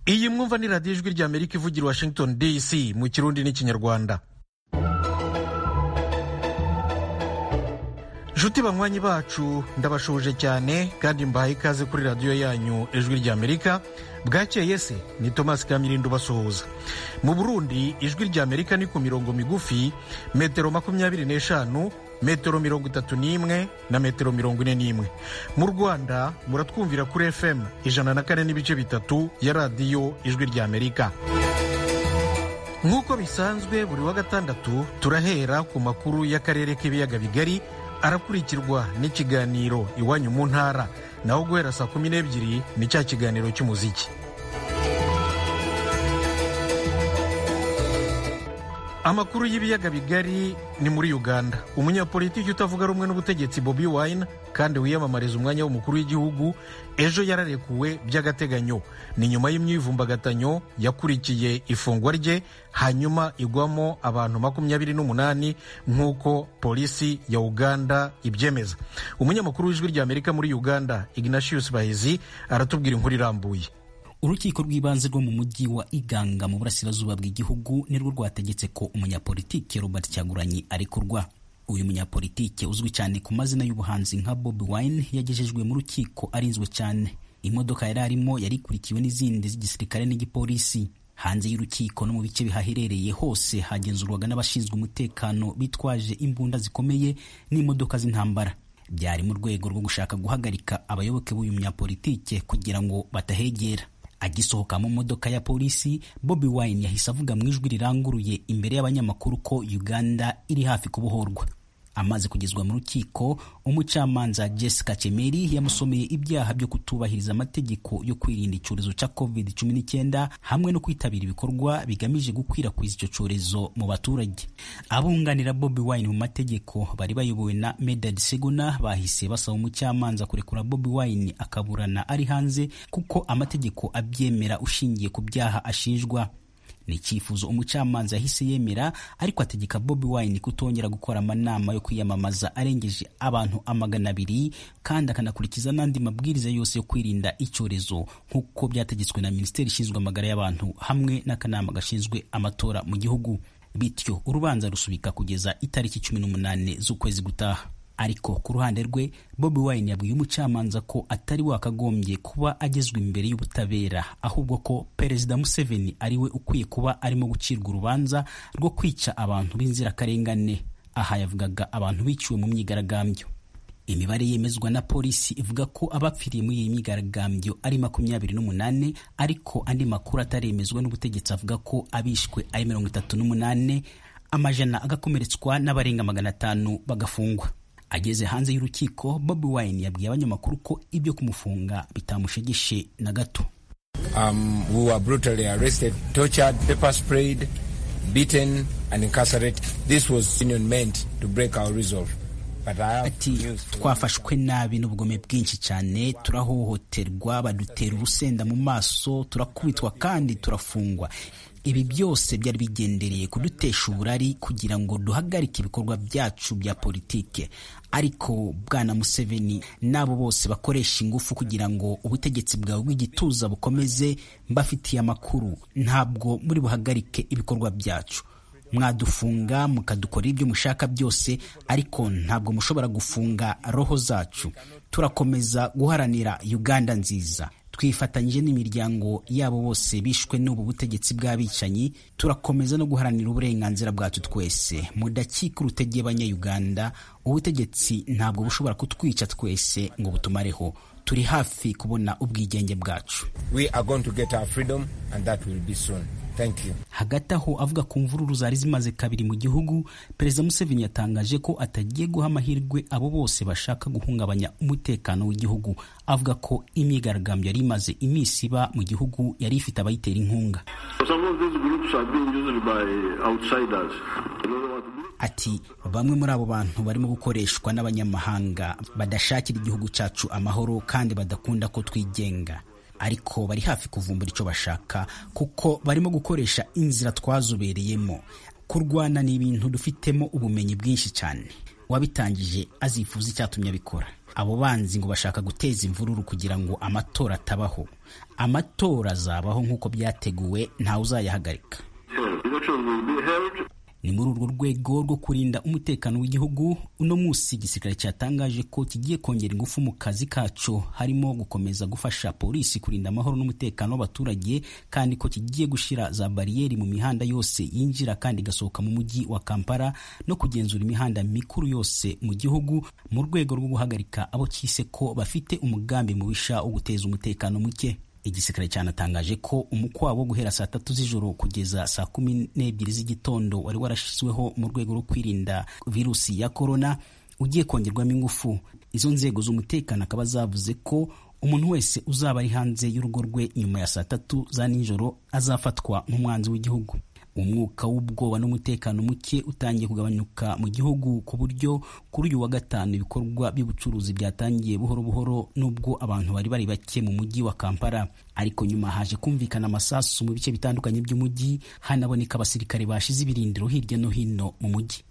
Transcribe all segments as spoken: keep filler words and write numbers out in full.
iyi mwumva ni radiyo ijwi rya Amerika ivugira Washington D C mu Kirundi n'Ikinyarwanda. Nshuti banywanyi bacu ndabashuje cyane kandi mbahaye ikaze kuri radiyo yanyu ijwi rya Amerika. Bwakeye se ni Thomas Kamirindo basuhuza. Mu Burundi ijwi rya Amerika ni ku mirongo migufi metero makumyabiri n'eshanu, metero mirongo itatu n'imwe na metero mirongo ine n'imwe. Mu Rwanda muratwumvira kuri F M ijana na kane n'ibice bitatu ya radiyo ijwi rya Amerika. Nk'uko bisanzwe buri wa gatandatu turahera ku makuru y'akarere k'ibiyaga bigari, arakurikirwa n'ikiganiro iwanyu mu ntara, naho guhera saa kumi n'ebyiri ni cya kiganiro cy'umuziki. Amakuru y'ibiyaga bigari ni muri Uganda. Umunyapolitiki utavuga rumwe n'ubutegetsi Bobi Wine kandi wiyamamariza umwanya w'umukuru w'igihugu ejo yararekuwe by'agateganyo. Ni nyuma y'imyivumbagatanyo yakurikiye ifungwa rye, hanyuma igwamo abantu makumyabiri n'umunani nk'uko polisi ya Uganda ibyemeza. Umunyamakuru w'ijwi rya Amerika muri Uganda Ignatius Bahizi aratubwira inkuru irambuye. Urukiko rw'ibanze rwo mu mujyi wa Iganga mu burasirazuba bw'igihugu nirwo rwategetse ko umunyapolitiki Robert Kyagulanyi arekurwa. Uyu munyapolitiki uzwi cyane ku mazina y'ubuhanzi nka Bobi Wine yagejejwe mu rukiko arinzwe cyane. Imodoka yari arimo yari ikurikiwe n'izindi z'igisirikare n'igipolisi. Hanze y'urukiko no mu bice bihaherereye hose hagenzurwaga n'abashinzwe umutekano bitwaje imbunda zikomeye n'imodoka z'intambara. Byari mu rwego rwo gushaka guhagarika abayoboke b'uyu munyapolitiki kugira ngo batahegera. Agisohoka mu modoka ya polisi, Bobi Wine yahise avuga mu ijwi riranguruye imbere y'abanyamakuru ko Uganda iri hafi kubohorwa. Amaze kugezwa mu rukiko, umucamanza Jessica Chemeri yamusomeye ibyaha byo kutubahiriza amategeko yo kwirinda icyorezo cya covid cumi n'icyenda hamwe no kwitabira ibikorwa bigamije gukwirakwiza icyo cyorezo mu baturage. Abunganira Bobi Wine mu mategeko bari bayobowe na Medard Segona bahise basaba umucamanza kurekura Bobi Wine akaburana ari hanze kuko amategeko abyemera ushingiye ku byaha ashinjwa. Ni icyifuzo umucamanza yahise yemera, ariko ategeka Bobi Wine kutongera gukora amanama yo kwiyamamaza arengeje abantu amagana abiri kandi akanakurikiza n'andi mabwiriza yose yo kwirinda icyorezo nk'uko byategetswe na Minisiteri ishinzwe amagara y'abantu hamwe n'akanama gashinzwe amatora mu gihugu. Bityo urubanza rusubika kugeza itariki cumi n'umunane z'ukwezi gutaha. Ariko ku ruhande rwe Bobi Wine yabwiye umucamanza ko atari wakagombye kuba agezwe imbere y'ubutabera, ahubwo ko Perezida Museveni ariwe ukwiye kuba arimo gucirwa urubanza rwo kwica abantu b'inzirakarengane. Aha yavugaga abantu biciwe mu myigaragambyo. Imibare yemezwa na polisi ivuga ko abapfiriye muri iyi myigaragambyo ari makumyabiri n'umunane, ariko andi makuru ataremezwa n'ubutegetsi avuga ko abishwe ari mirongo itatu n'umunane, amajana agakomeretswa n'abarenga magana atanu bagafungwa. Ageze hanze y'urukiko, Bobi Wine yabwiye abanyamakuru ko ibyo kumufunga bitamushegeshe na gato. Um, we were brutally arrested, tortured, pepper sprayed, beaten and incarcerated. This was union meant to break our resolve. Ati twafashwe nabi n'ubugome bwinshi cyane, turahohoterwa, badutera urusenda mu maso, turakubitwa kandi turafungwa. Ibi byose byari bigendereye kudutesha uburari kugira ngo duhagarike ibikorwa byacu bya politike. Ariko Bwana Museveni nabo bose bakoresha ingufu kugira ngo ubutegetsi bwawe bw'igituza bukomeze, mbafitiye amakuru ntabwo muri buhagarike ibikorwa byacu. Mwadufunga mukadukora ibyo mushaka byose, ariko ntabwo mushobora gufunga roho zacu. Turakomeza guharanira Uganda nziza. Twifatanyije n'imiryango yabo bose bishwe n'ubu butegetsi bw'abicanyi, turakomeza no guharanira uburenganzira bwacu twese. Mudakika urutege abanya-Uganda, ubutegetsi ntabwo bushobora kutwica twese ngo butumareho. Turi hafi kubona ubwigenge bwacu. We are going to get our freedom and that will be soon. Thank you. Hagati aho avuga ku mvururu zari zimaze kabiri mu gihugu, Perezida Museveni yatangaje ko atagiye guha amahirwe abo bose bashaka guhungabanya umutekano w'igihugu. Avuga ko imyigaragambyo yari imaze iminsi iba mu gihugu yari ifite abayitera inkunga. Ati bamwe muri abo bantu barimo gukoreshwa n'abanyamahanga badashakira igihugu cyacu amahoro kandi badakunda ko twigenga. Ariko bari hafi kuvumbura icyo bashaka kuko barimo gukoresha inzira twazobereyemo. Kurwana ni ibintu dufitemo ubumenyi bwinshi cyane. wabitangije azifuza icyatumye abikora. Abo banzi ngo bashaka guteza imvururu kugira ngo amatora atabaho. Amatora azabaho nk'uko byateguwe, ntawe uzayahagarika. Ni muri urwo rwego rwo kurinda umutekano w'igihugu, uno munsi igisirikare cyatangaje ko kigiye kongera ingufu mu kazi kaco, harimo gukomeza gufasha polisi kurinda amahoro n'umutekano w'abaturage, kandi ko kigiye gushira za bariyeri mu mihanda yose yinjira kandi igasohoka mu mujyi wa Kampala, no kugenzura imihanda mikuru yose mu gihugu mu rwego rwo guhagarika abo cyise ko bafite umugambi mubisha wo guteza umutekano muke. Igisirikare cyanatangaje ko umukwa wo guhera saa tatu z'ijoro kugeza saa kumi n'ebyiri z'igitondo wari warashizweho mu rwego rwo kwirinda virusi ya corona ugiye kongerwamo ingufu. Izo nzego z'umutekano akaba zavuze ko umuntu wese uzaba ari hanze y'urugo rwe nyuma ya saa tatu za nijoro azafatwa nk'umwanzi w'igihugu. Umwuka w'ubwoba n'umutekano muke utangiye kugabanyuka mu gihugu, ku buryo kuri uyu wa gatanu ibikorwa by'ubucuruzi byatangiye buhoro buhoro, nubwo abantu bari bari bake mu mujyi wa Kampala. Ariko nyuma haje kumvikana amasasu mu bice bitandukanye by'umujyi, hanaboneka abasirikare bashize ibirindiro hirya no hino mu mujyi.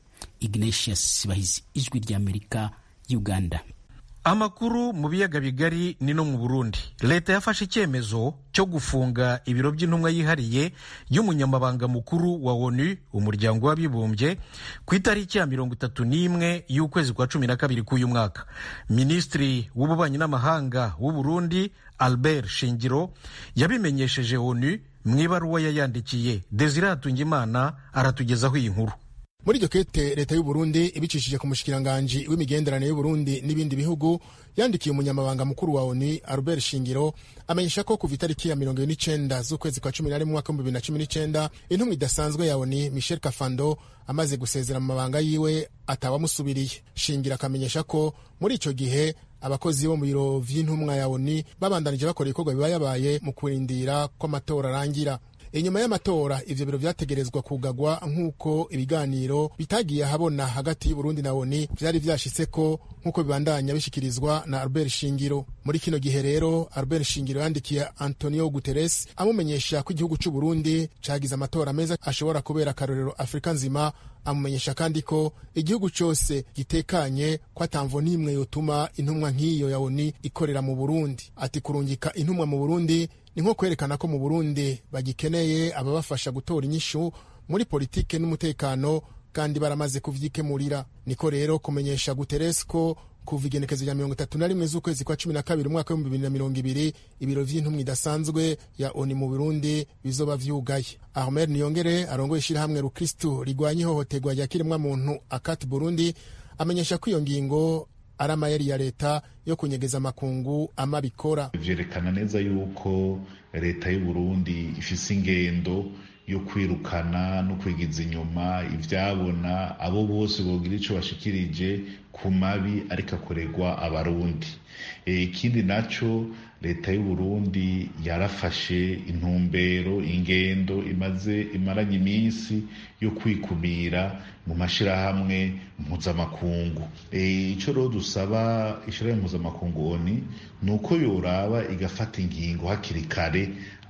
Ignatius Bahizi, Ijwi ry'Amerika, Uganda. Amakuru mu biyaga bigari ni no mu Burundi. Leta yafashe icyemezo cyo gufunga ibiro by'intumwa yihariye y'umunyamabanga mukuru wa ONU, umuryango w'abibumbye, ku itariki ya mirongo itatu n'imwe y'ukwezi kwa cumi na kabiri k'uyu mwaka. Minisitiri w'ububanyi n'amahanga w'u Burundi Albert Shingiro yabimenyesheje ONU mu ibaruwa yayandikiye. Desire Hatungimana aratugezaho iyi nkuru. Muri iryo kete leta y'u Burundi ibicishije ku mushikiranganje w'imigenderanire y'u Burundi n'ibindi bihugu yandikiye umunyamabanga mukuru wa ONU Albert Shingiro amenyesha ko kuva itariki ya mirongo n'icenda z'ukwezi kwa cumi na rimwe mwaka w'ibihumbi bibiri na cumi n'icenda intumwa idasanzwe ya ONU Michel Kafando amaze gusezera mu mabanga yiwe atawamusubiriye. Shingiro akamenyesha ko muri ico gihe abakozi bo mu biro vy'intumwa ya ONU babandanije bakora ibikorwa bibayabaye mu kurindira ko amatora arangira. Inyuma y'amatora ivyo biro vyategerezwa kugagwa nk'uko ibiganiro bitagiye habona hagati y'u Burundi na ONU vyari vyashitseko nk'uko bibandanya bishikirizwa na Albert Shingiro. Muri kino gihe rero Albert Shingiro yandikiye Antonio Guterres amumenyesha ko igihugu c'u Burundi cagize amatora meza ashobora kubera akarorero Afrika nzima, amumenyesha kandi ko igihugu cyose gitekanye ko atamvo n'imwe yotuma intumwa nk'iyo ya ONU ikorera mu Burundi. Ati kurungika intumwa mu Burundi ni nko kwerekana ko mu Burundi bagikeneye ababafasha gutora inyishu muri politike n'umutekano, kandi baramaze kuvyikemurira. Niko rero kumenyesha Guterres ko kuva igenekezo rya mirongo itatu na rimwe z'ukwezi kwa cumi na kabiri umwaka w'ibihumbi bibiri na mirongo ibiri ibiro vy'intumwa idasanzwe ya ONU mu Burundi bizoba vyugaye. Ahmed Niyongere arongoye ishirahamwe Rukristo rigwanya ihohoterwa rya kiremwa muntu Akat Burundi amenyesha ko iyo ngingo ari amayeri ya leta yo kunyegeza makungu amabikora. Vyerekana neza yuko leta y'u Burundi ifise ingendo yo kwirukana no kwigiza inyuma ivyabona abo bose bogira ico bashikirije ku mabi ariko akorerwa abarundi. Ikindi e, naco leta y'u Burundi yarafashe intumbero ingendo imaze imaranye iminsi yo kwikumira mu mashirahamwe mpuzamakungu. E, ico rero dusaba ishirahamwe mpuzamakungu ONU nuko yoraba igafata ingingo hakiri kare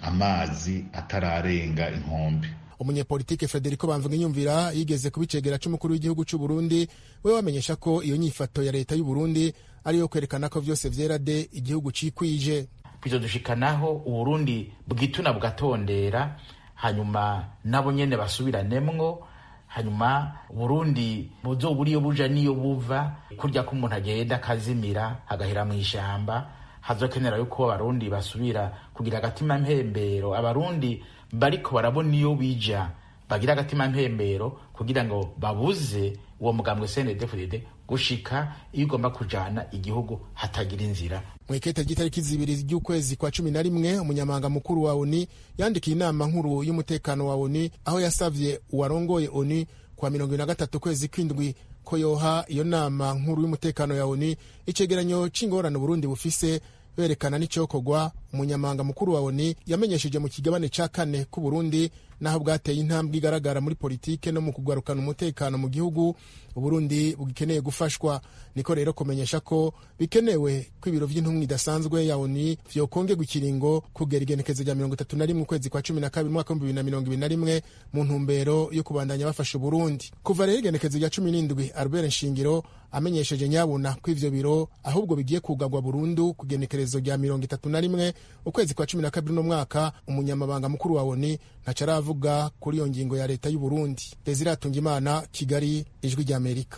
amazi atararenga inkombe. Umunyepolitike Federico Bamvuginyumvira yigeze kubicegera c'umukuru w'igihugu c'u Burundi, we wamenyesha ko iyo nyifato ya leta y'u Burundi ari yo kwerekana ko vyose vyera de igihugu cikwije. Bizo dushikanaho u Burundi bwituna bgatondera, hanyuma nabo nyene basubiranemwo, hanyuma Burundi buzo buriyo buja niyo buva, kurya ko umuntu agenda kazimira agahera mu ishamba. Hazokenera yuko abarundi basubira kugira agatima mpembero, abarundi bariko barabona iyo bija bagira agatima mpembero kugira ngo babuze uwo mugambwe C N D F D D gushika iyo ugomba kujana igihugu hatagira inzira. Mwikete gitariki zibiri ry'ukwezi kwa cumi na rimwe umunyamanga mukuru wa ONU yandikiye inama nkuru y'umutekano wa ONU aho yasavye uwarongoye ONU kwa mirongo na gatatu kwezi kwindwi ko yoha iyo nama nkuru y'umutekano ya ONU icegeranyo c'ingorane Burundi bufise, berekana n'icokogwa umunyamabanga mukuru wa ONU yamenyesheje mu kigabane ca kane ku Burundi naho bwateye intambwe igaragara muri politike no mu kugarukana umutekano mu gihugu Uburundi bugikeneye gufashwa. Niko rero kumenyesha ko bikenewe ko ibiro vy'intumwa idasanzwe ya ONU vyokongerwa ikiringo kugera igenekezo rya mirongo itatu na rimwe ukwezi kwa cumi na kabiri mwaka w'ibihumbi bibiri na mirongo ibiri na rimwe mu ntumbero yo kubandanya bafasha Uburundi. Kuva rero igenekezo rya cumi n'indwi Albert Nshingiro amenyesheje nyabuna ko ivyo biro ahubwo bigiye kugagwa burundu kugenekerezo rya mirongo itatu na rimwe ukwezi kwa cumi na kabiri no mwaka. Umunyamabanga mukuru wa ONU ntaco aravuga kuri iyo ngingo ya leta y'u Burundi. Desire Atungimana, Kigali, Ijwi rya Amerika.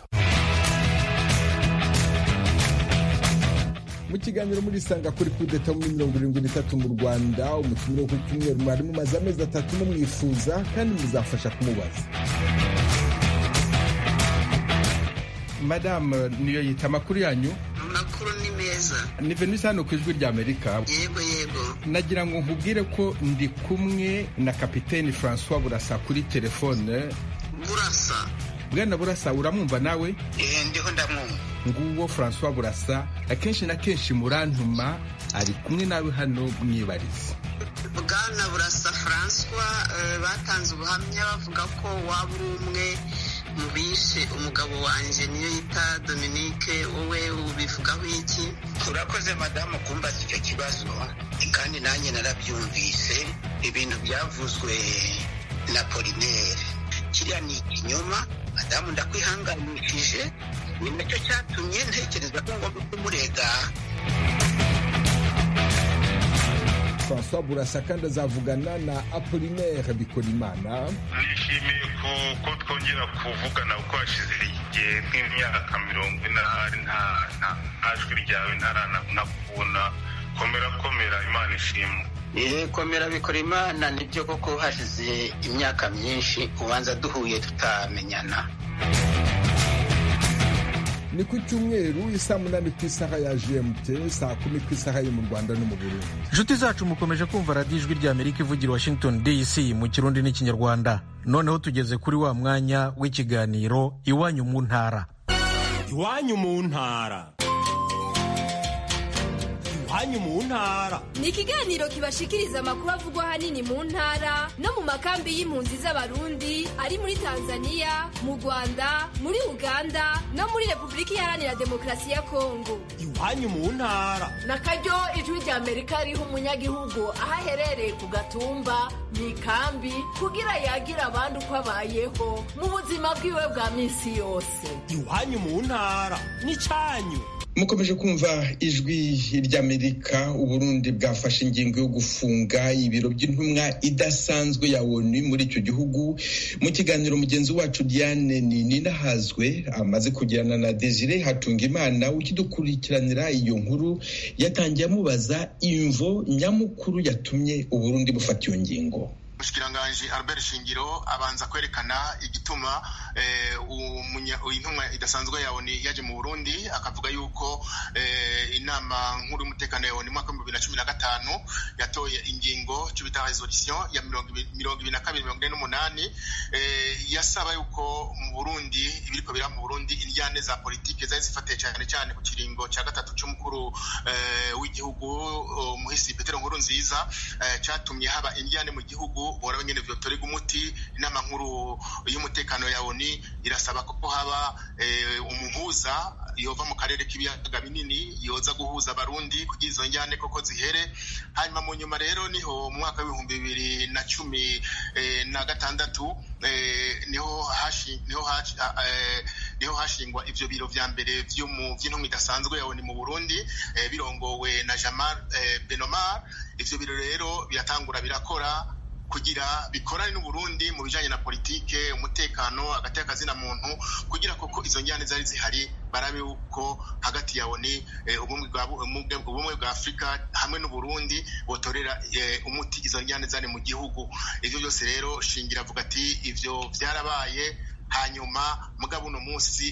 Mu kiganiro muri sanga kuri kudeta muri mirongo irindwi n'itatu mu Rwanda, umutumire wo ku cyumweru mwari mumaze amezi atatu mumwifuza kandi muzafasha kumubaza. Madame niyo yita makuru yanyu? Makuru ni meza. Ni Venise hano ku Ijwi rya Amerika. Yego yego. Nagira ngo nkubwire ko ndi kumwe na Kapiteni François Burasa kuri telefone. Burasa. Bwana Burasa uramwumva nawe? Eh, ndiho ndamwumva. Nguwo François Burasa akenshi na kenshi murantuma ari kumwe nawe hano mwibariza. Bwana Burasa François uh, batanze ubuhamya bavuga ko waba umwe mubishe umugabo wanje niyo yita Dominique, wowe ubivugaho iki? Urakoze madamu kumbaza icyo kibazo kandi nanjye narabyumvise. Ibintu byavuzwe na Polinaire kiriya ni ikinyoma madamu, ndakwihanganishije. Ni nacyo cyatumye ntekereza ko ngomba kumurega. François Burasa kandi azavugana na Apollinaire Bikorimana. Nishimiye ko twongera kuvugana kuko hashize igihe nk'imyaka mirongo ine ahari nta jwi ryawe ntaranakubona. Komera komera, Imana ishimwe. Eh, komera Bikorimana, nibyo koko hashize imyaka myinshi ubanza duhuye tutamenyana. Ni ku cyumweru isaa munani ku isaha ya G M T, saa kumi ku isaha yo mu Rwanda no mu Burundi. Inshuti zacu mukomeje kumva radiyo Ijwi rya Amerika ivugira Washington D C mu Kirundi n'Ikinyarwanda. Noneho tugeze kuri wa mwanya w'ikiganiro Iwanyu mu Ntara. Iwanyu mu Ntara. Iwanyu mu Ntara ni ikiganiro kibashikiriza amakuru avugwa hanini mu ntara no mu makambi y'impunzi z'Abarundi ari muri Tanzania, mu Rwanda, muri Uganda no muri Repubulika Iharanira Demokarasi ya Kongo. Iwanyu mu Ntara nakaryo Ijwi rya Amerika riha umunyagihugu aho aherereye ku gatumba mu ikambi kugira yagira abandi uko abayeho mu buzima bwiwe bwa minsi yose. Iwanyu mu Ntara ni cyanyu. Mukomeje kumva Ijwi ry'Amerika. Uburundi bwafashe ingingo yo gufunga ibiro by'intumwa idasanzwe ya ONU muri icyo gihugu. Mu kiganiro mugenzi wacu Diane Ninahazwe amaze kugirana na Desire Hatungimana ukidukurikiranira iyo nkuru, yatangiye amubaza imvo nyamukuru yatumye Uburundi bufata iyo ngingo. Mushikiranganje Albert Shingiro abanza kwerekana igituma intumwa idasanzwe ya ONU yaje mu Burundi, akavuga yuko inama nkuru y'umutekano ya ONU mu mwaka wa bibiri na cumi na gatanu yatoye ingingo cy'ubita resolution ya mirongo ibiri na kabiri mirongo ine n'umunani yasaba yuko mu Burundi ibiriko bira mu Burundi indyane za politike zari zifatiye cyane cyane ku kiringo cya gatatu cy'umukuru w'igihugu Muhisi Petero Nkurunziza, cyatumye haba indyane mu gihugu. Bora nyene vyotorega umuti. Inama nkuru y'umutekano ya ONU irasaba ko haba umuhuza yova mu karere k'ibiyaga binini yoza guhuza Abarundi kugira izo njyane koko zihere. Hanyuma mu nyuma rero niho mu mwaka w'ibihumbi bibiri na cumi na gatandatu niho hashi niho hashi niho hashingwa ivyo biro vya mbere vyo mu vy'intumwa idasanzwe ya ONU mu Burundi, birongowe na Jamal Benomar. Ivyo biro rero biratangura birakora kugira bikorane n'u Burundi mu bijanye na politike, umutekano, hagati y'akazina muntu, kugira koko izo njyane zari zihari barabe uko hagati ya ONU ubumwe bwa Afrika hamwe n'u Burundi botorera umuti izo njyane zari mu gihugu. Ivyo byose rero Shingira avuga ati ivyo vyarabaye, hanyuma mugabo uno munsi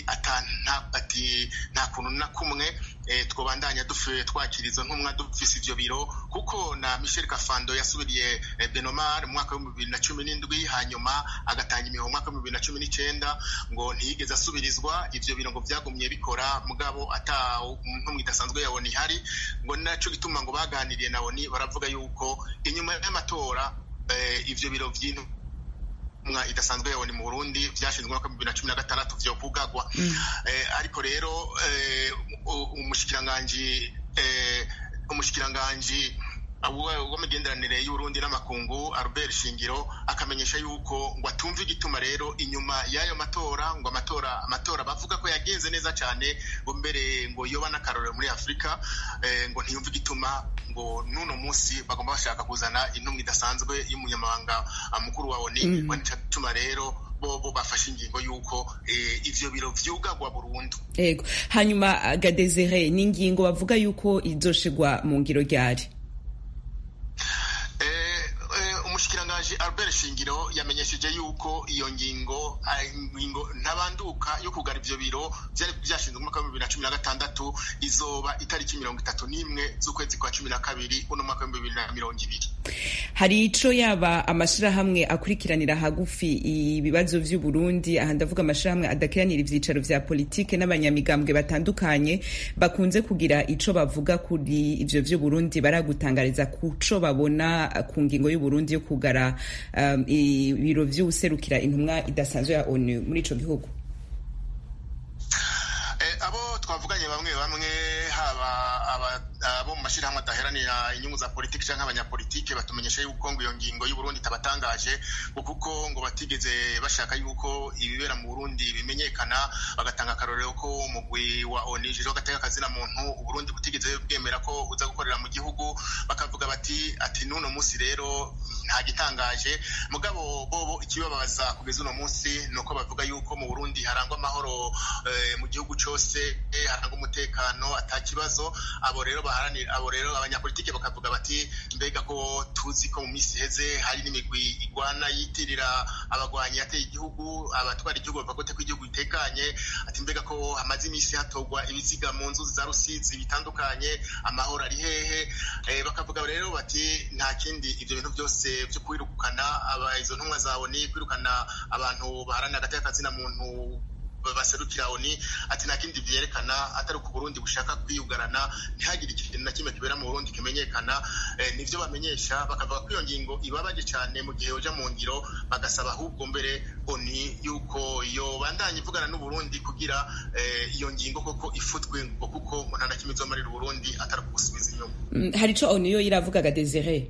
ati nta kuntu na kumwe twobandanya dufe twakira izo ntumwa dufise ivyo biro, kuko kuko na Michel Kafando yasubiriye Benomar mu mwaka wa bibiri na cumi n'indwi hanyuma agatanga imihoho mu mwaka wa bibiri na cumi n'icenda ngo ntiyigeze asubirizwa. Ivyo biro ngo vyagumye bikora mugabo ata ntumwe idasanzwe ya ONU ihari, ngo naco gituma ngo baganiriye na ONU baravuga yuko inyuma y'amatora ivyo biro vy'intu mwa idasanzwe yabone mu Burundi vyashinzwe mu bibiri na cumi na gatandatu vyo kugagwa. eh, ariko rero eh, umushikiranganje eh, umushikiranganje w'imigenderanire y'Uburundi n'amakungu Albert Shingiro akamenyesha yuko ngo atumva igituma rero inyuma y'ayo matora ngo amatora amatora bavuga ko yagenze neza cyane ngo mbere ngo yoba n'akarorero muri Afrika, eh, ngo ntiyumva igituma ngo nuno munsi bagomba bashaka kuzana intumwa idasanzwe y'umunyamabanga mukuru wa ONU. mm. Wanituma rero bo bafashe ingingo yuko eh, ivyo biro vyugagwa burundu. Yego, hanyuma Gadezire ni ingingo bavuga yuko izoshigwa mu ngiro ryari? Umushikiranganje Albert Shingiro yamenyesheje yuko iyo ngingo ingingo ntabanduka yo kugara ivyo biro byari byashinzwe mu mwaka wa bibiri na cumi na gatandatu izoba itariki mirongo itatu n'imwe z'ukwezi kwa cumi na kabiri uno mwaka wa bibiri na mirongo ibiri. Hari ico yaba amashirahamwe akurikiranira hagufi ibibazo vy'u Burundi, aha ndavuga amashirahamwe adakiranira ivyicaro vya politike n'abanyamigambwe batandukanye bakunze kugira ico bavuga kuri ivyo vy'u Burundi, baragutangariza kuco babona ku ngingo y'u Burundi yo kugara um, ibiro vy'userukira intumwa idasanzwe ya ONU muri ico gihugu. Eh, abo twavuganye bamwe bamwe haba abo mu mashirahamwe adaheranira inyungu za politiki canke abanyapolitike batumenyesha yuko ngo iyo ngingo y'u Burundi tabatangaje kuko ngo batigeze bashaka yuko ibibera mu Burundi bimenyekana, bagatanga akarorero ko umugwi wa ONU jero gateka kazina muntu u Burundi butigeze bwemera ko uza gukorera mu gihugu, bakavuga bati ati nuno musi rero nta gitangaje. Mugabo bobo ikibabaza kugeza uno munsi nuko bavuga yuko mu Burundi harangwa amahoro eh, mu gihugu cose, eh, harangwa umutekano atakibazo. Abo rero baharanira abo rero abanyapolitike bakavuga bati mbega ko tuzi ko mu misi heze hari n'imigwi igwana yitirira abagwanyi yateye igihugu, abatwara igihugu bavuga ko igihugu itekanye, ati mbega ko hamaze imisi hatogwa ibiziga mu nzu za Rusizi bitandukanye, amahoro ari hehe? Eh, bakavuga rero bati nta kindi ivyo bintu byose byo kwirukana aba izo ntumwa za ONU, kwirukana abantu baharanira agateka kazina muntu baserukira ONU, ati nta kindi vyerekana atari ku Burundi bushaka kwiyugarana, ntihagire ikintu na kimwe kibera mu Burundi kimenyekana. Eh, nivyo bamenyesha, bakavuga ko iyo ngingo ibabaje cyane mu gihe uja mu ngiro, bagasaba ahubwo mbere ONU yuko yo bandanye ivugana n'u Burundi kugira eh, iyo ngingo koko ifutwe, ngo kuko nta na kimwe izomarira u Burundi atari kugusubiza inyuma. Mm, hari ico ONU yo iravugaga Desire?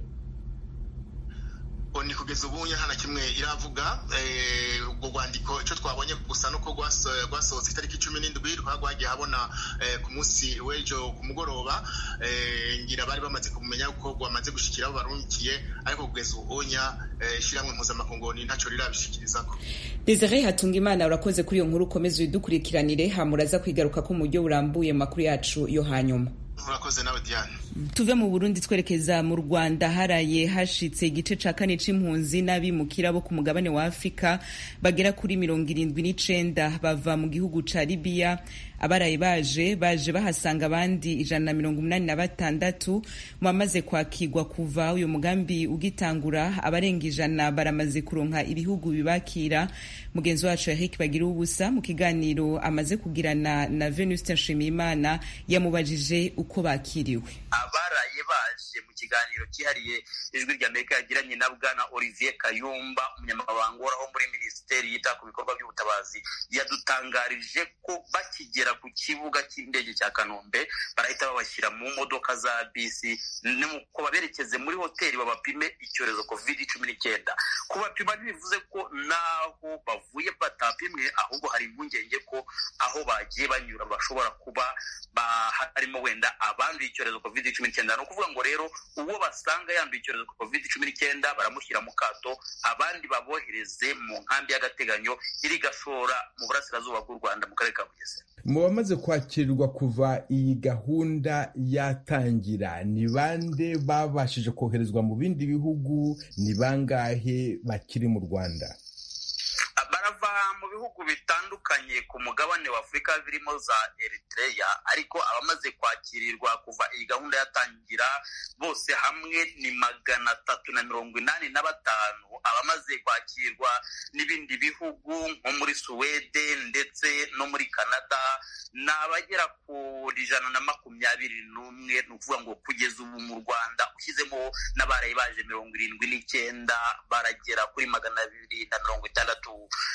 ONU kugeza ubu nta na kimwe iravuga. Ubwo rwandiko icyo twabonye gusa nuko rwasohotse itariki cumi n'indwi rwagiye habona ku munsi w'ejo ku mugoroba, ngira bari bamaze kumenya ko rwamaze gushikira abo barungikiye, ariko kugeza ubu onya ishyirahamwe mpuzamakungu ntaco rirabishikirizako. Desire Hatungimana, urakoze kuri iyo nkuru, ukomeze udukurikiranire hamuraza kwigaruka ko mu buryo burambuye makuru yacu yo hanyuma. Urakoze nawe Diane. Tuve mu Burundi twerekeza mu Rwanda, haraye hashitse igice ca kane c'impunzi n'abimukira bo ku mugabane wa Afrika bagera kuri mirongo irindwi n'icenda bava mu gihugu ca Libya. Abaraye baje baje bahasanga abandi ijana na mirongo umunani na batandatu. Mu bamaze kwakirwa kuva uyu mugambi ugitangura, abarenga ijana baramaze kuronka ibihugu bibakira. Mugenzi wacu Eric Bagira ubusa mu kiganiro amaze kugirana na Venuste Nshimiyimana yamubajije uko bakiriwe. Abaraye baje mu kiganiro cyihariye ijwi rya Amerika yagiranye na Bwana Olivier Kayumba, umunyamabanga uhoraho muri Minisiteri yita ku bikorwa by'ubutabazi, yadutangarije ko bakigera ku kibuga cy'indege cya Kanombe barahita babashyira mu modoka za bisi nuko baberekeze muri hoteli babapime icyorezo covid cumi n'icyenda. Kubapima ntibivuze ko naho bavuye batapimwe, ahubwo hari impungenge ko aho bagiye banyura bashobora kuba harimo wenda abanduye icyorezo covid cumi n'icyenda. Ni ukuvuga ngo rero uwo basanga yanduye icyorezo covid cumi n'icyenda baramushyira mu kato, abandi babohereze mu nkambi y'agateganyo iri Gashora mu burasirazuba bw'u Rwanda mu karere ka Bugesera. Mu bamaze kwakirwa kuva iyi gahunda yatangira, ni bande babashije koherezwa mu bindi bihugu? Ni bangahe bakiri mu Rwanda? Barava mu bihugu bitandukanye ku mugabane wa Afurika birimo za Eritrea, ariko abamaze kwakirirwa kuva iyi gahunda yatangira bose hamwe ni magana atatu na mirongo inani na batanu. Abamaze kwakirwa n'ibindi bihugu nko muri Suwede ndetse no muri Canada ni abagera kuri ijana na makumyabiri n'umwe. Ni ukuvuga ngo kugeza ubu mu Rwanda ushyizemo n'abarayi baje mirongo irindwi n'icyenda baragera kuri magana abiri na mirongo itandatu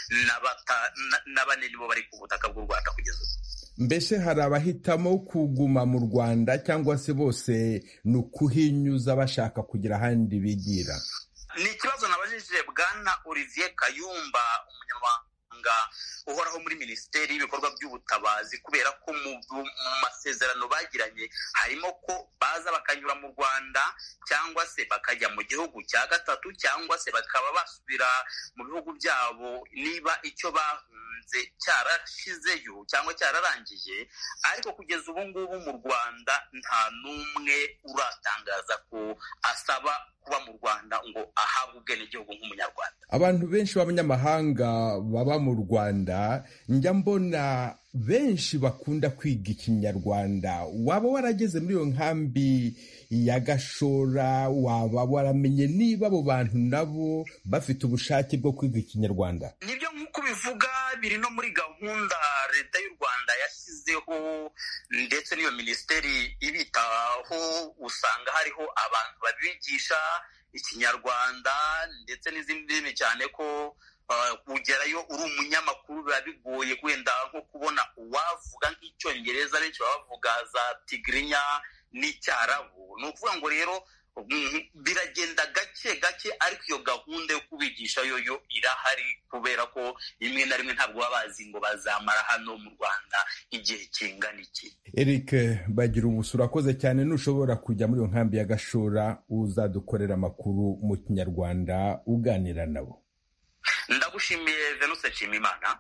na bane nibo bari ku butaka bw'u Rwanda kugeza ubu. Mbese hari abahitamo kuguma mu Rwanda cyangwa se bose ni ukuhinyuza bashaka kugira ahandi bigira? Ni ikibazo nabajije Bwana Olivier Kayumba, umunyamabanga uhoraho muri Minisiteri y'ibikorwa by'ubutabazi, kubera ko mu masezerano bagiranye harimo ko baza bakanyura mu Rwanda cyangwa se bakajya mu gihugu cya gatatu cyangwa se bakaba basubira mu bihugu byabo niba icyo bahunze cyarashizeyo cyangwa cyararangije. Ariko kugeza ubu ngubu mu Rwanda nta n'umwe uratangaza ko asaba kuba mu Rwanda ngo ahabwe ubwenegihugu nk'umunyarwanda. Abantu benshi b'abanyamahanga baba mu Rwanda njya mbona benshi bakunda kwiga Ikinyarwanda. Waba warageze muri iyo nkambi ya Gashora, waba waramenye niba abo bantu nabo bafite ubushake bwo kwiga Ikinyarwanda? Nibyo nk'uko bivuga, biri no muri gahunda leta y'u Rwanda yashyizeho ndetse n'iyo minisiteri ibitaho. Usanga hariho abantu babigisha Ikinyarwanda ndetse n'izindi ndimi, cyane ko kugerayo uri umunyamakuru biba bigoye, wenda nko kubona uwavuga nk'icyongereza, benshi baba bavuga za Tigrinya n'icyarabu. Ni ukuvuga ngo rero biragenda gake gake, ariko iyo gahunda yo kubigisha yo yo irahari, kubera ko rimwe na rimwe ntabwo baba bazi ngo bazamara hano mu Rwanda igihe kingana iki. Eric Bagira ubusa, urakoze cyane. Nushobora kujya muri iyo nkambi ya Gashora uzadukorera amakuru mu Kinyarwanda uganira nabo. Ndagushimiye Venus Nshimiyimana.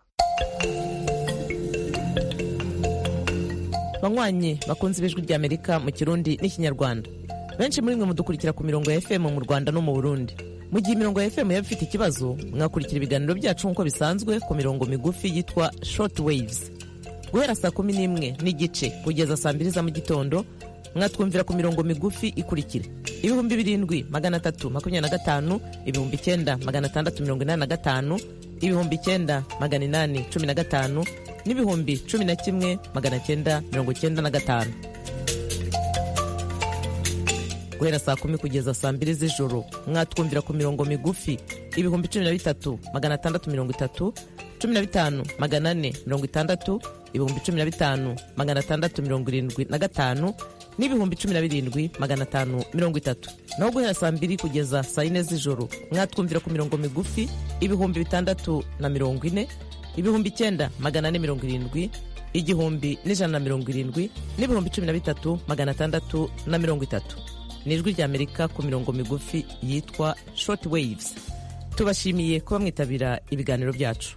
Banywanyi bakunze ibijwi rya Amerika mu Kirundi n'Ikinyarwanda, benshi muri mwe mudukurikira ku mirongo ya F M mu Rwanda no mu Burundi. Mu gihe imirongo ya F M yaba ifite ikibazo, mwakurikira ibiganiro byacu nk'uko bisanzwe ku mirongo migufi yitwa short waves. Guhera saa kumi n'imwe n'igice kugeza saa mbiri za mu gitondo, mwatwumvira ku mirongo migufi ikurikira: ibihumbi birindwi magana atatu makumyabiri na gatanu, ibihumbi icyenda magana atandatu mirongo inani na gatanu, ibihumbi icyenda magana inani cumi na gatanu n'ibihumbi cumi na kimwe magana cyenda mirongo cyenda na gatanu. Guhera saa kumi kugeza saa mbiri z'ijoro, mwatwumvira ku mirongo migufi ibihumbi cumi na bitatu magana atandatu mirongo itatu, cumi na bitanu magana ane mirongo itandatu, ibihumbi cumi na bitanu magana atandatu mirongo irindwi na gatanu n'ibihumbi cumi na birindwi magana atanu mirongo itatu. Naho guhera saa mbiri kugeza saa yine z'ijoro, mwatwumvira ku mirongo migufi ibihumbi bitandatu na mirongo ine, ibihumbi icyenda magana ane mirongo irindwi, igihumbi n'ijana na mirongo irindwi n'ibihumbi cumi na bitatu magana atandatu na mirongo itatu. Ni ijwi rya Amerika ku mirongo migufi yitwa short waves. Tubashimiye kuba mwitabira ibiganiro byacu.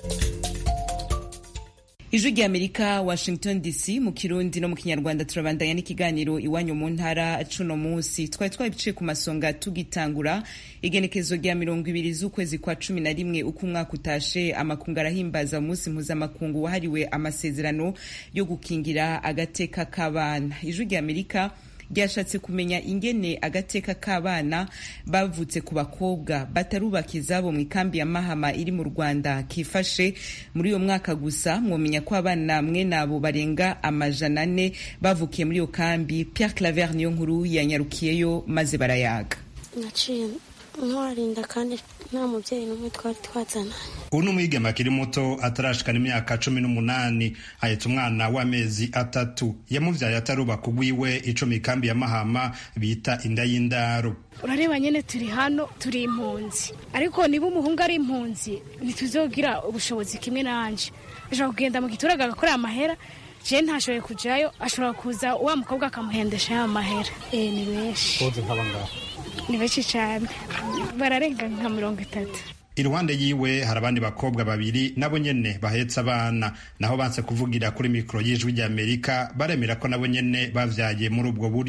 Ijwi rya Amerika, Washington D C, mu Kirundi no mu Kinyarwanda. Turabandanya n'ikiganiro iwanyu mu ntara cuno munsi. Twari twabiciye ku masonga tugitangura igenekezo rya mirongo ibiri z'ukwezi kwa cumi na rimwe uko umwaka utashe. Amakungu arahimbaza umunsi mpuzamakungu wahariwe amasezerano yo gukingira agateka k'abana. Ijwi rya Amerika ryashatse kumenya ingene agateka k'abana bavutse ku bakobwa batarubaka izabo mu ikambi ya Mahama iri mu Rwanda kifashe. Muri uyo mwaka gusa mwomenya ko abana mwe nabo barenga amajana ane bavukiye muri iyo kambi. Pierre Claver niyo nkuru yanyarukiyeyo maze barayaga. Naciye ntwarinda kandi nta mubyeyi n'umwe twari twazana. Uno mwigema akiri muto atarashikana imyaka cumi n'umunani ahetse umwana w'amezi atatu. Yamuvyaye atarubaka ugwiwe ico mu ikambi ya Mahama bita inda y'indaro. Urareba nyene turi hano turi impunzi, ariko niba umuhungu ari impunzi ntituzogira ubushobozi kimwe nanje. Aje kugenda mu gituraga agakora amahera, je ntashoboye kujayo, ashobora kuza wa mukobwa akamuhendesha ya mahera. Eh ni benshi. Koze nk'abangara. Ni benshi cyane, bararenga nka mirongo itatu. Iruhande yiwe hari abandi bakobwa babiri nabo nyene bahetse abana, naho banse kuvugira kuri mikro y'ijwi rya Amerika baremera ko nabo nyene bavyaye muri ubwo buryo.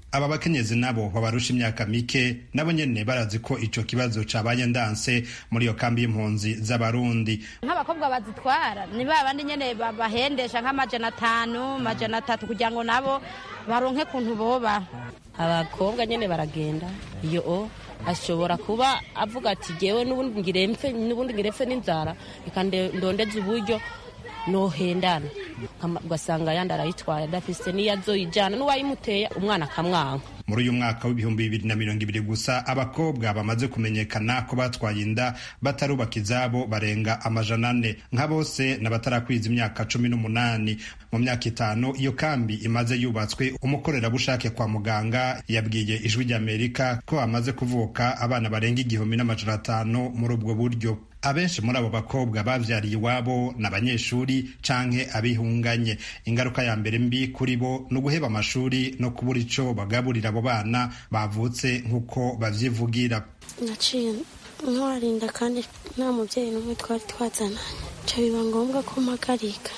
aba bakenyezi nabo babarusha imyaka mike nabo nyene barazi ko ico kibazo cabaye ndanse muri iyo kambi y'impunzi z'abarundi. Nk'abakobwa bazitwara ni ba bandi nyene bahendesha nk'amajana atanu majana atatu kugira ngo nabo baronke kuntu boba. Abakobwa nyene baragenda iyo o ashobora kuba avuga ati jewe n'ubundi ngiremfe n'ubundi ngiremfe n'inzara ikande ndondeze uburyo nohendana ugasanga yandi arayitwaye adafise niyazoyijana n'uwayimuteye umwana akamwanka. Muri uyu mwaka w'ibihumbi bibiri na mirongo ibiri gusa abakobwa bamaze kumenyekana ko batwaye inda batarubaka izabo barenga amajana ane, nka bose n'abatarakwiza imyaka cumi n'umunani. Mu myaka itanu iyo kambi imaze yubatswe, umukorerabushake kwa muganga yabwiye Ijwi ry'Amerika ko hamaze kuvuka abana barenga igihumbi n'amajana atanu muri ubwo buryo. Abenshi muri abo bakobwa bavyariye iwabo n'abanyeshuri canke abihunganye. Ingaruka ya mbere mbi kuri bo ni uguheba amashuri no kubura ico bagaburira abo bana bavutse nk'uko bavyivugira. Naciye ntwarinda kandi nta muvyeyi n'umwe twari twazananye, ca biba ngombwa ko mpagarika.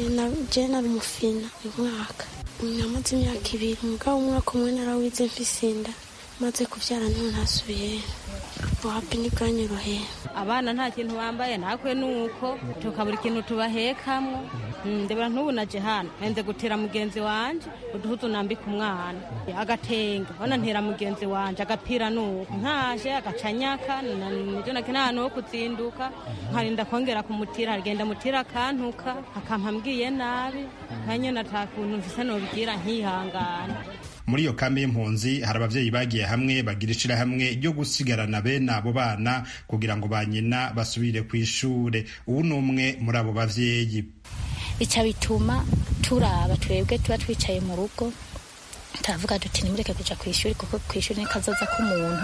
Je nari umufina umwaka, namaze imyaka ibiri, mugabo umwaka umwe narawize mfise inda, maze kuvyara nto ntasubiye wapi nibwanyoroheye. Abana nta kintu bambaye nakwe nuko tukabura ikintu tubahekamwo. Ndebera ntubu naje hano nze gutera mugenzi wanje uduhuzu nambika umwana agatenga bana ntera mugenzi wanje agapira nuko ntaje agacanyaka nivyo nakina hano ho kuzinduka nkarinda kongera kumutira agenda mutira kantuka akampambwiye nabi kanye natakuntu mfise no bigira nkihangana. Muri iyo kambi y'impunzi hari abavyeyi bagiye hamwe bagira ishirahamwe ryo gusigarana bene abo bana kugira ngo banyina basubire kw'ishure. Ubu n'umwe muri abo bavyeyi. Ica bituma turaba twebwe tuba twicaye mu rugo turavuga duti nimureke kuja kw'ishuri kuko kw'ishuri ni kazoza k'umuntu,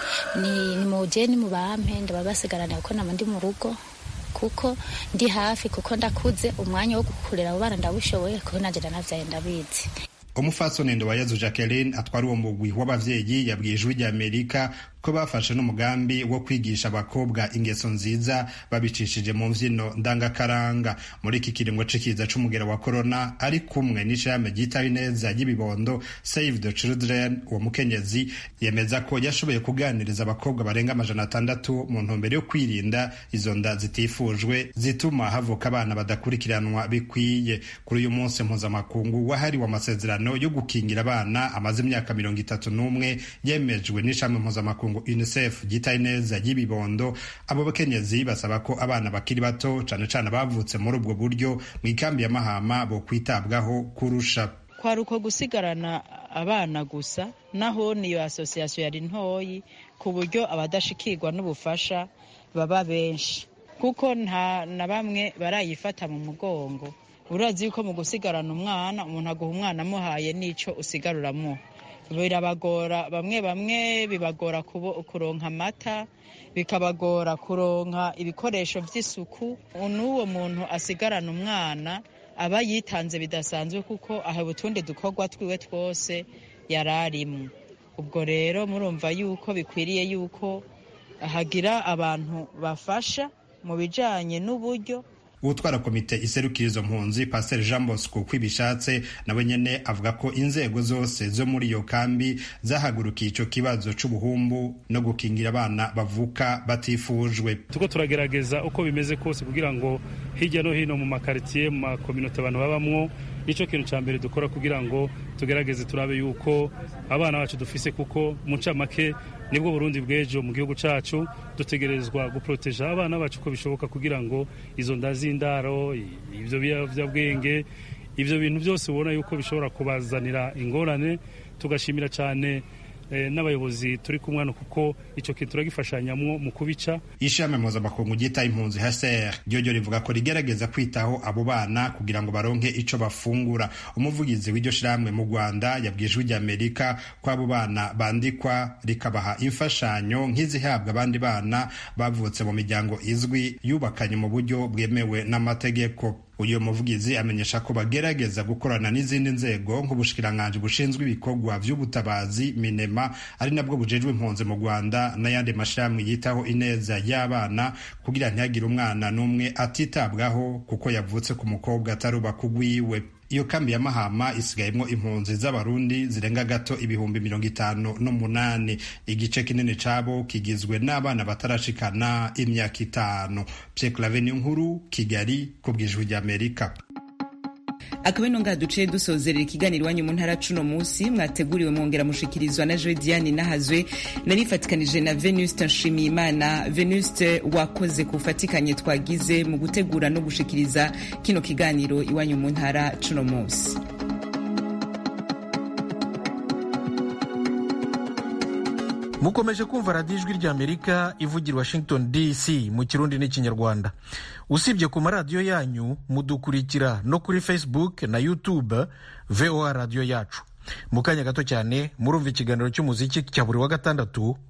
ni ni muje ni mubampe ndababasigarana kuko nama ndi mu rugo kuko ndi hafi kuko ndakuze umwanya wo gukurera abo bana ndabushoboye kuko nanje ndanavyaye ndabizi. Umufasoni Ndowayezu Jacqueline atwara uwo mugwi w'abavyeyi yabwiye Ijwi ry'Amerika ko bafashe n'umugambi wo kwigisha abakobwa ingeso nziza babicishije mu mvyino ndangakaranga. Muri iki kiringo c'ikiza c'umugera wa corona ari kumwe n'ishame ryitaye neza ry'ibibondo Save the Children, uwo mukenyezi yemeza ko yashoboye kuganiriza abakobwa barenga amajana atandatu mu ntumbero yo kwirinda izo nda zitifujwe zituma havuka abana badakurikiranwa bikwiye. Kuri uyu munsi mpuzamakungu wahariwe amasezerano yo gukingira abana amaze imyaka mirongo itatu n'umwe yemejwe n'ishami mpuzamakungu UNICEF ryitaye neza ry'ibibondo, abo bakenyezi basaba ko abana bakiri bato cane cane bavutse muri ubwo buryo mu ikambi ya Mahama bo kwitabwaho kurusha. Kwari uko gusigarana abana gusa, naho niyo association yari ntoyi ku buryo abadashikirwa n'ubufasha baba benshi, kuko nta na bamwe barayifata mu mugongo. Urazi yuko mu gusigarana umwana umuntu aguha umwana amuhaye n'ico usigaruramwo birabagora, bamwe bamwe bibagora kuronka amata, bikabagora kuronka ibikoresho vy'isuku. N'uwo muntu asigarana umwana aba yitanze bidasanzwe kuko aha utundi dukorwa twiwe twose yararimwe. Ubwo rero murumva yuko bikwiriye yuko hagira abantu bafasha mu bijanye n'uburyo. Utwara komite iserukira izo mpunzi Pastor Jean Bosco kwibishatse nawe nyene avuga ko inzego zose zo muri iyo kambi zahagurukiye ico kibazo c'ubuhumbu no gukingira abana bavuka batifujwe. Tuko turagerageza uko bimeze kose kugira ngo hirya no hino mu makaritiye mu makominote abantu babamwo, nico kintu ca mbere dukora kugira ngo tugerageze turabe yuko abana bacu dufise, kuko mu ncamake nibwo Burundi bw'ejo mu gihugu cacu dutegerezwa guproteja abana bacu uko bishoboka kugira ngo izo ndazi indaro ivyo biyovyabwenge ivyo bintu byose ubona yuko bishobora kubazanira ingorane. Tugashimira cyane eh, n'abayobozi turi kumwana kuko ico kintu turagifashanyamwo mu kubica. Ishame mpuzamakungu ryitaye impunzi H C R ryo rivuga ko rigerageza kwitaho abo bana kugira ngo baronke ico bafungura. Umuvugizi w'iryo shiramwe mu Rwanda yabwiye Ijwi ry'Amerika ko abo bana bandikwa rikabaha imfashanyo nk'izihabwa abandi bana bavutse mu miryango izwi yubakanye mu buryo bwemewe n'amategeko. Uyu muvugizi amenyesha ko bagerageza gukorana n'izindi nzego nk'ubushikiranganji bushinzwe ibikorwa vy'ubutabazi Minema ari nabwo bujejwe impunzi mu Rwanda n'ayandi mashirahamwe yitaho ineza y'abana kugira ntihagire umwana n'umwe atitabwaho kuko yavutse ku mukobwa ataruba kugwiwe. iyo kambi ya Mahama isigayemwo impunzi z'abarundi zirenga gato ibihumbi mirongo itanu n'umunani. Igice kinini cabo kigizwe n'abana batarashikana imyaka itanu. Pierre Claver Nkuru, Kigali, kubw'Ijwi ry'Amerika. Akaba ino ngaha duciye dusozerera ikiganiro iwanyu mu ntara cuno musi mwateguriwe mwongera mushikirizwa na Joy Diane Nahazwe, narifatikanije na Venuste Nshimiyimana. Venuste, wakoze kufatikanye twagize mu gutegura no gushikiriza kino kiganiro iwanyu mu ntara cuno musi. Mukomeje kumva radiyo Ijwi ry'Amerika ivugira Washington D C mu Kirundi n'Ikinyarwanda. Usibye ku maradiyo yanyu, mudukurikira no kuri Facebook na YouTube V O A radiyo yacu. Mu kanya gato cyane murumva ikiganiro cy'umuziki cya buri wa gatandatu